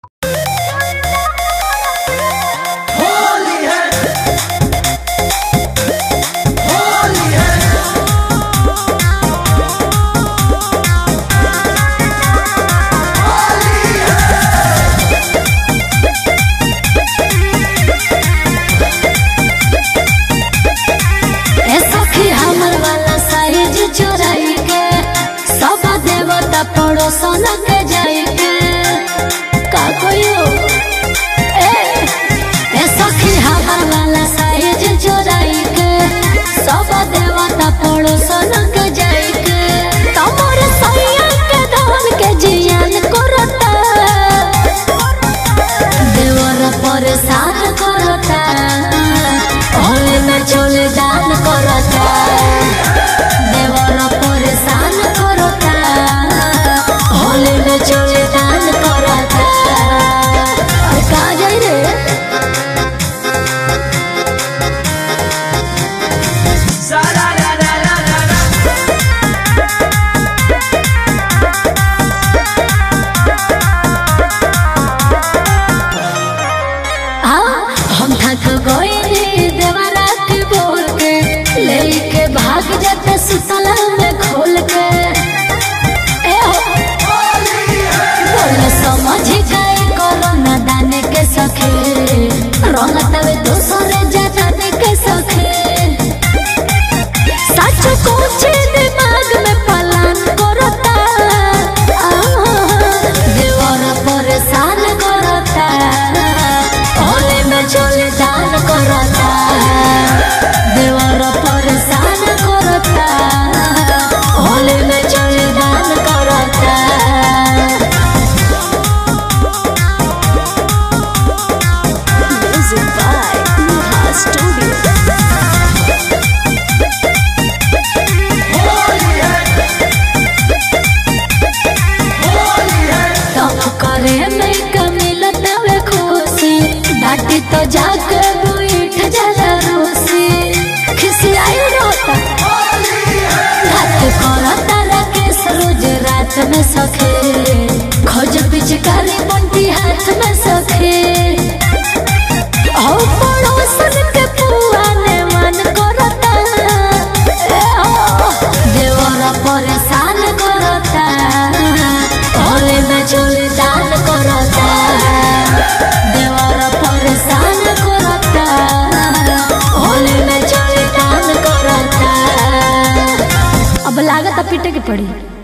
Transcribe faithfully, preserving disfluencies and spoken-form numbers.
पड़ोसन के जाई के का कोयो ए ए सखी हमार वाला साइज चोराई के सब देवता पड़ोसन के जाई के तमोर सैया के धन के जियान करता देवर परेशान करता होले में चले दान करता देवर परेशान करता होले में चले दान करता और का जाई रे सारा रा रा रा रा हाँ हम थक गए देवरा के बोल के लेके भाग जाते सुतला में खोल के ए हो बोल समझ गए कोरोना दाने के सखे रंग तवे दूसरे जाने के सखे सच कुछ दिमाग में पलान करता देवर परेशान करता होले में चले दान करता देवर परेशान करता होले में चले दान करता Music by Nuha Studio. तब करे में कमिलत वे खुशी डाटी तो जाके बैठ जाला रूसी खिसियाई रोता हाथ करता राकेश रोज रात में सखे खोज पिचकारी बंटी हाथ में सखे ओ पड़ोसन के पुआ ने मन करता ए हो देवर परेशान करता होले में चले दान करता देवर परेशान करता होले में चले दान करता अब लागत पीटे के पड़ी।